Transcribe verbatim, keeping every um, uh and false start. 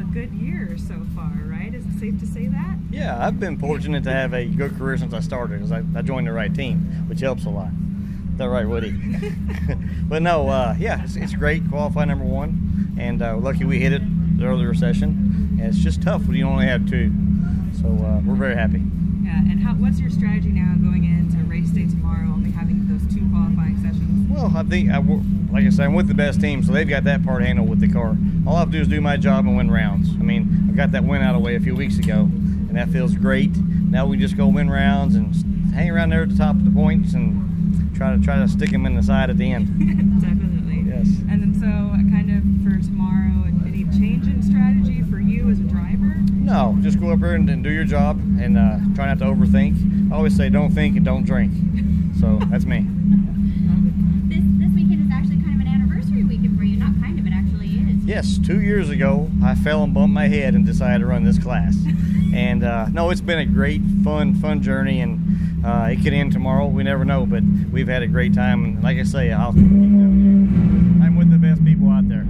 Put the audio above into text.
good year so far, right? Is it safe to say that? Yeah, I've been fortunate to have a good career since I started, because I, I joined the right team, which helps a lot. Is that right, Woody? But no, uh, yeah, it's, it's great. Qualify number one, and uh, lucky we hit it the earlier session. And it's just tough when you only have two. So uh, we're very happy. Yeah, and how, what's your strategy now going into race day tomorrow, only having those two qualifying sessions? Well, I think, I, like I said, I'm with the best team, so they've got that part handled with the car. All I have to do is do my job and win rounds. I mean, I got that win out of the way a few weeks ago, and that feels great. Now we just go win rounds and hang around there at the top of the points and try to try to stick them in the side at the end. Definitely. Yes. And then so, kind of for tomorrow, any change in strategy for you as a driver? No, just go up there and, and do your job and uh, try not to overthink. I always say don't think and don't drink. So that's me. This this weekend is actually kind of an anniversary weekend for you. Not kind of, it actually is. Yes, two years ago, I fell and bumped my head and decided to run this class. And uh, no, it's been a great, fun, fun journey, and uh, it could end tomorrow. We never know, but we've had a great time. And like I say, I'll, I'm with the best people out there.